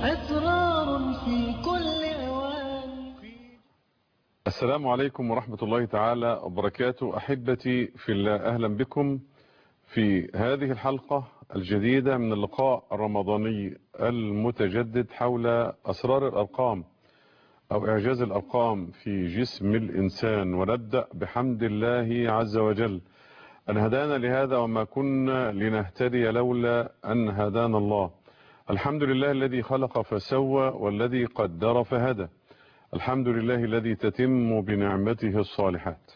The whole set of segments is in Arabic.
أسرار في كل أوان. السلام عليكم ورحمة الله تعالى وبركاته. أحبتي في الله، أهلا بكم في هذه الحلقة الجديدة من اللقاء الرمضاني المتجدد حول أسرار الأرقام أو إعجاز الأرقام في جسم الإنسان. ونبدأ بحمد الله عز وجل أن هدانا لهذا، وما كنا لنهتدي لولا أن هدانا الله. الحمد لله الذي خلق فسوى والذي قدر فهدى. الحمد لله الذي تتم بنعمته الصالحات.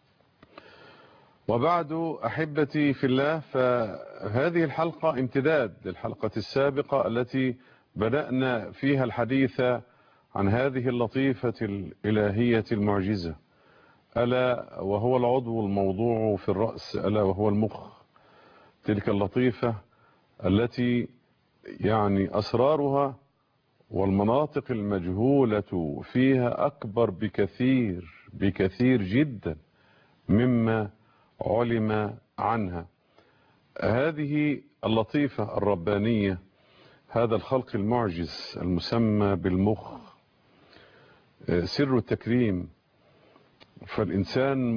وبعد أحبتي في الله، فهذه الحلقة امتداد للحلقة السابقة التي بدأنا فيها الحديث عن هذه اللطيفة الإلهية المعجزة، ألا وهو العضو الموضوع في الرأس، ألا وهو المخ. تلك اللطيفة التي يعني أسرارها والمناطق المجهولة فيها أكبر بكثير جدا مما علم عنها. هذه اللطيفة الربانية، هذا الخلق المعجز المسمى بالمخ، سر التكريم. فالإنسان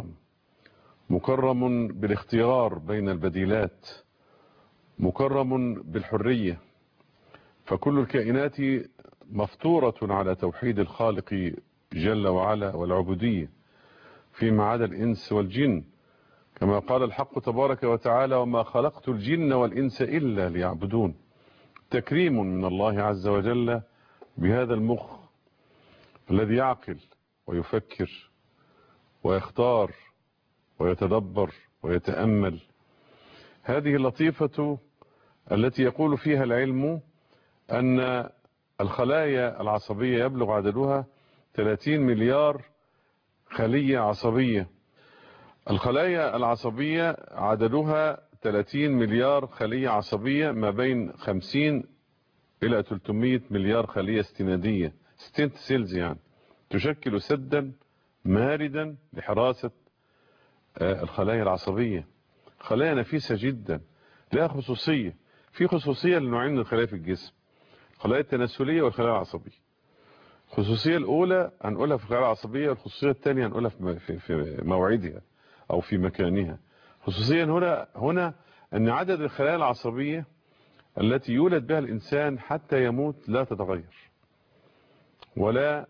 مكرم بالاختيار بين البديلات، مكرم بالحرية. فكل الكائنات مفطورة على توحيد الخالق جل وعلا والعبودية، فيما عدا الإنس والجن، كما قال الحق تبارك وتعالى: وما خلقت الجن والإنس إلا ليعبدون. تكريم من الله عز وجل بهذا المخ الذي يعقل ويفكر ويختار ويتدبر ويتأمل. هذه اللطيفة التي يقول فيها العلم أن الخلايا العصبية يبلغ عددها 30 مليار خلية عصبية. الخلايا العصبية عددها 30 مليار خلية عصبية، ما بين 50 إلى 300 مليار خلية استنادية، ستنت سيلز، يعني تشكل سدا ماردا لحراسة الخلايا العصبية. خلايا نفيسة جدا، لها خصوصية. في خصوصية لنوعين من الخلايا في الجسم: الخلايا التناسلية والخلايا العصبية. الخصوصية الأولى هنقولها في الخلايا العصبية، والخصوصية الثانية هنقولها في موعدها أو في مكانها. خصوصيا هنا أن عدد الخلايا العصبية التي يولد بها الإنسان حتى يموت لا تتغير، ولا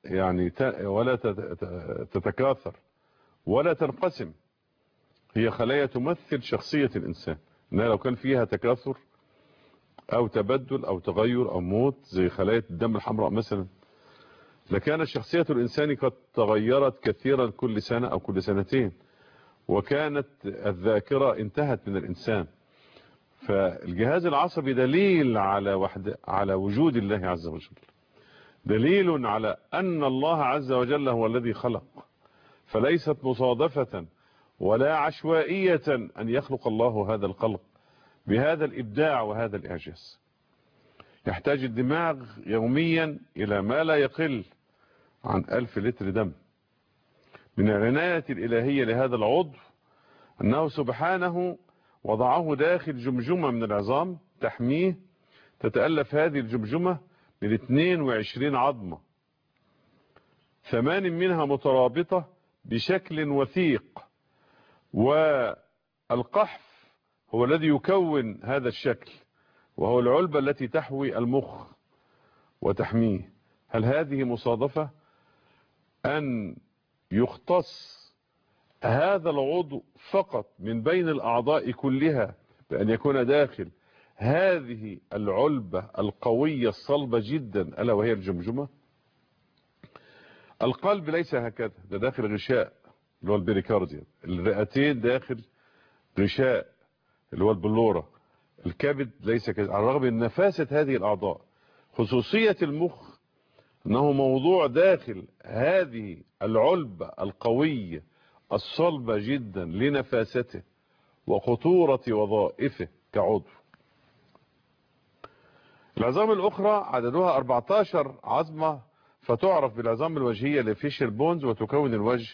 تتكاثر ولا تنقسم. هي خلايا تمثل شخصية الإنسان، إنها لو كان فيها تكاثر أو تبدل أو تغير أو موت، زي خلايا الدم الحمراء مثلا، لكانت شخصية الإنسان قد تغيرت كثيرا كل سنة أو كل سنتين، وكانت الذاكرة انتهت من الإنسان. فالجهاز العصبي دليل على وجود الله عز وجل، دليل على أن الله عز وجل هو الذي خلق. فليست مصادفة ولا عشوائية أن يخلق الله هذا الخلق بهذا الإبداع وهذا الإعجاز. يحتاج الدماغ يوميا إلى ما لا يقل عن 1000 لتر دم. من العناية الإلهية لهذا العضو أنه سبحانه وضعه داخل جمجمة من العظام تحميه. تتألف هذه الجمجمة من 22 عظمة، 8 منها مترابطة بشكل وثيق، والقحف هو الذي يكون هذا الشكل، وهو العلبة التي تحوي المخ وتحميه. هل هذه مصادفة أن يختص هذا العضو فقط من بين الأعضاء كلها بأن يكون داخل هذه العلبة القوية الصلبة جدا، ألا وهي الجمجمة؟ القلب ليس هكذا، ده داخل غشاء اللي هو البريكارديوم. الرئتين داخل غشاء اللي هو البلورة. الكبد ليس كذا، على الرغم من نفاسة هذه الأعضاء. خصوصية المخ أنه موضوع داخل هذه العلبة القوية الصلبة جدا لنفاسته وخطورة وظائفه كعضو. العظام الأخرى عددها 14 عظمة، فتعرف بالعظام الوجهية لفيشل بونز، وتكون الوجه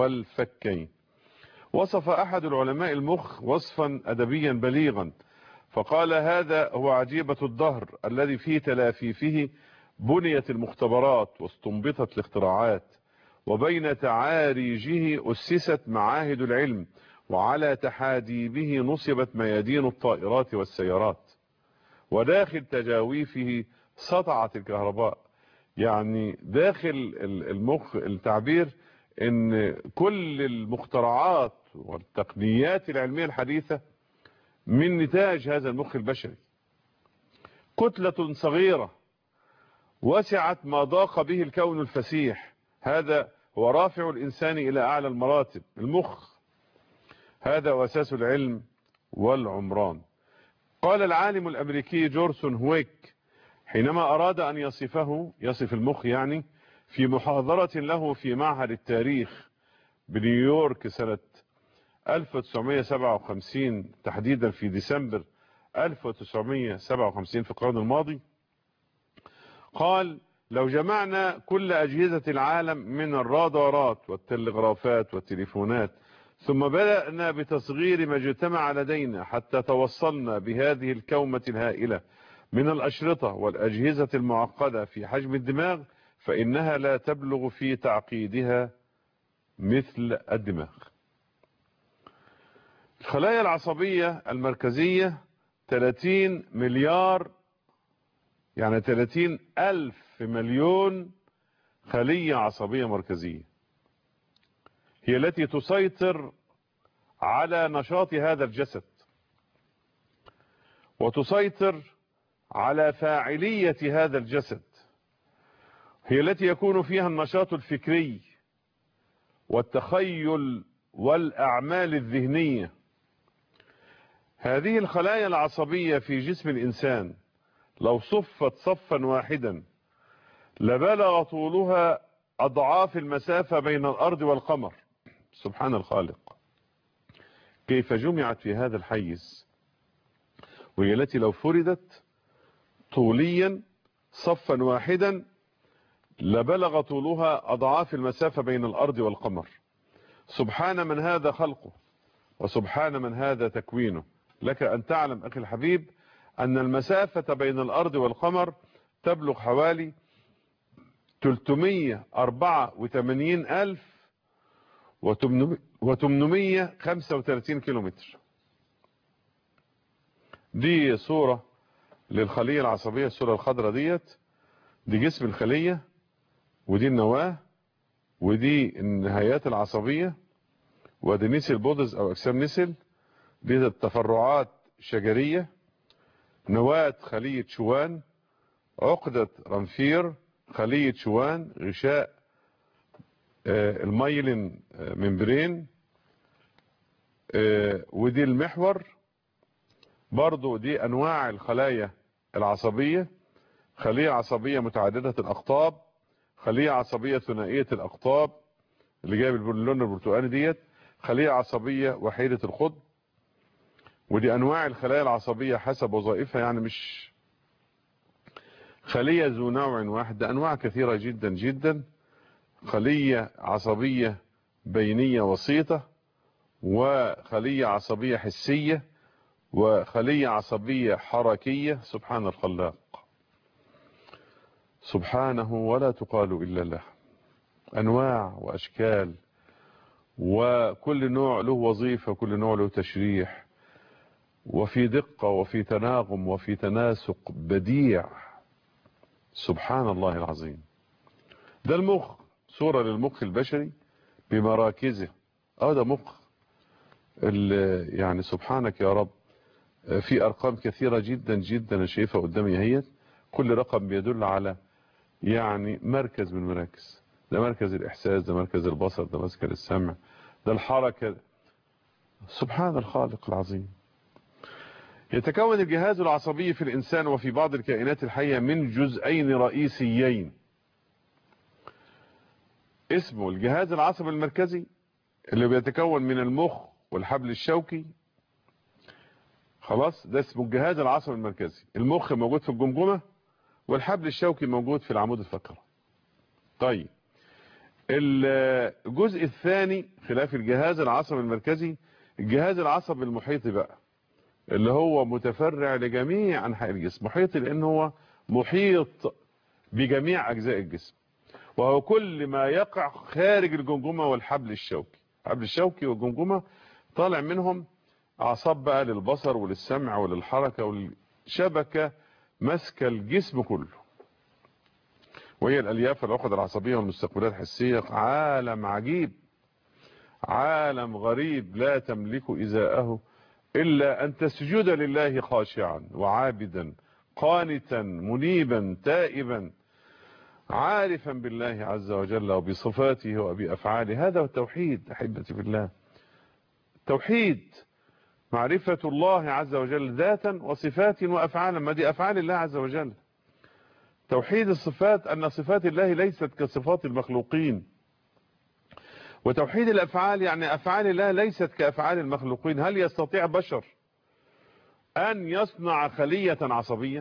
والفكين. وصف أحد العلماء المخ وصفا أدبيا بليغا، فقال هذا هو عجيبة الدهر الذي في تلافيفه بنيت المختبرات واستنبطت الاختراعات، وبين تعاريجه أسست معاهد العلم، وعلى تحاديبه نصبت ميادين الطائرات والسيارات، وداخل تجاويفه سطعت الكهرباء. يعني داخل المخ التعبير ان كل المخترعات والتقنيات العلمية الحديثة من نتاج هذا المخ البشري. كتلة صغيرة وسعت ما ضاق به الكون الفسيح، هذا هو رافع الإنسان إلى أعلى المراتب. المخ هذا أساس العلم والعمران. قال العالم الأمريكي جورسون هويك حينما أراد أن يصف المخ يعني في محاضرة له في معهد التاريخ بنيويورك سنة 1957 تحديدا في ديسمبر 1957 في القرن الماضي، قال لو جمعنا كل أجهزة العالم من الرادارات والتلغرافات والتليفونات ثم بدأنا بتصغير ما اجتمع لدينا حتى توصلنا بهذه الكومة الهائلة من الأشرطة والأجهزة المعقدة في حجم الدماغ، فإنها لا تبلغ في تعقيدها مثل الدماغ. الخلايا العصبية المركزية 30 مليار، يعني 30 ألف مليون خلية عصبية مركزية، هي التي تسيطر على نشاط هذا الجسد وتسيطر على فاعلية هذا الجسد، هي التي يكون فيها النشاط الفكري والتخيل والأعمال الذهنية. هذه الخلايا العصبية في جسم الإنسان لو صفت صفا واحدا لبلغ طولها أضعاف المسافة بين الأرض والقمر. سبحان الخالق، كيف جمعت في هذا الحيز، وهي التي لو فردت طوليا صفا واحدا لبلغ طولها أضعاف المسافة بين الأرض والقمر. سبحان من هذا خلقه وسبحان من هذا تكوينه. لك أن تعلم أخي الحبيب أن المسافة بين الأرض والقمر تبلغ حوالي 384,835 كيلومتر. دي صورة للخلية العصبية، الصورة الخضراء دي جسم الخلية، ودي النواة، ودي النهايات العصبية، ودي نسل بودز أو أجسام نسل، دي التفرعات شجرية، نواة خلية شوان، عقدة رنفير، خلية شوان، غشاء المايلين ممبرين، ودي المحور. برضو دي أنواع الخلايا العصبية: خلية عصبية متعددة الأقطاب، خلية عصبية ثنائية الأقطاب اللي جايب اللون البرتقالي خلية عصبية وحيدة القطب. ودي أنواع الخلايا العصبية حسب وظائفها، يعني مش خلية ذو نوع واحد، أنواع كثيرة جدا جدا. خلية عصبية بينية وسيطة، وخلية عصبية حسية، وخلية عصبية حركية. سبحان الخلاق، سبحانه ولا تقال إلا له. أنواع وأشكال، وكل نوع له وظيفة، كل نوع له تشريح، وفي دقة وفي تناغم وفي تناسق بديع. سبحان الله العظيم. ده المخ، صورة للمخ البشري بمراكزه. ده مخ يعني سبحانك يا رب. في أرقام كثيرة جدا جدا أنا شايفها قدامي اهيت، كل رقم بيدل على يعني مركز من مراكز. ده مركز الإحساس، ده مركز البصر، ده مركز السمع، ده الحركة. سبحان الخالق العظيم. يتكون الجهاز العصبي في الإنسان وفي بعض الكائنات الحية من جزئين رئيسيين، اسمه الجهاز العصبي المركزي اللي بيتكون من المخ والحبل الشوكي. خلاص، ده اسمه الجهاز العصبي المركزي. المخ موجود في الجمجمة، والحبل الشوكي موجود في العمود الفقري. طيب، الجزء الثاني خلاف الجهاز العصبي المركزي، الجهاز العصبي المحيطي بقى، اللي هو متفرع لجميع أنحاء الجسم. محيطي لأنه هو محيط بجميع أجزاء الجسم، وهو كل ما يقع خارج الجمجمة والحبل الشوكي. الحبل الشوكي والجمجمة طالع منهم أعصاب بقى للبصر وللسمع وللحركة والشبكة ماسكة الجسم كله، وهي الألياف والعقد العصبية والمستقبلات الحسية. عالم عجيب، عالم غريب لا تملك إزاءه إلا أن تسجد لله خاشعا وعابدا قانتا منيبا تائبا عارفا بالله عز وجل وبصفاته وبأفعاله. هذا هو التوحيد أحبتي في الله. توحيد معرفة الله عز وجل ذاتا وصفات وأفعالا، ما دي أفعال الله عز وجل. توحيد الصفات أن صفات الله ليست كصفات المخلوقين، وتوحيد الأفعال يعني أفعال الله ليست كأفعال المخلوقين. هل يستطيع بشر أن يصنع خلية عصبية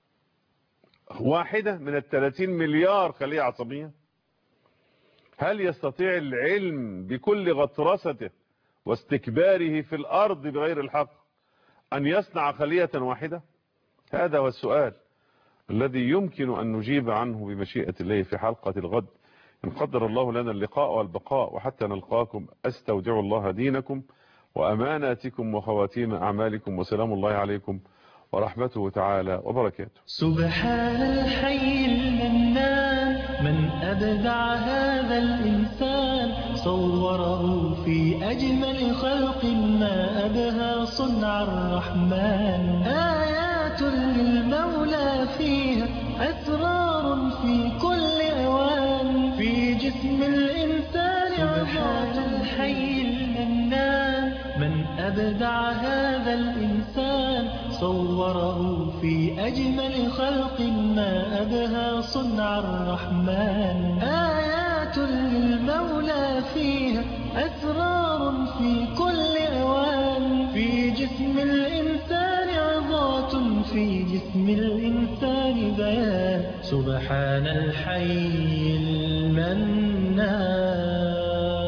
واحدة من 30 مليار خلية عصبية؟ هل يستطيع العلم بكل غطرسته واستكباره في الأرض بغير الحق أن يصنع خلية واحدة؟ هذا هو السؤال الذي يمكن أن نجيب عنه بمشيئة الله في حلقة الغد إن قدر الله لنا اللقاء والبقاء. وحتى نلقاكم أستودع الله دينكم وأماناتكم وخواتيم أعمالكم، وسلام الله عليكم ورحمته تعالى وبركاته. سبحان الحي المنان من أبدع هذا الإنسان، صوره في أجمل خلق ما أبهى صنع الرحمن. آيات للمولى فيها أسرار في كل أوان، في جسم الإنسان. سبحان الحي المنان من أبدع هذا الإنسان، صوره في أجمل خلق ما أبهى صنع الرحمن. آيات للمولى فيها أسرار في كل أوان، في جسم الإنسان عظات، في جسم الإنسان بيان. سبحان الحي المنان.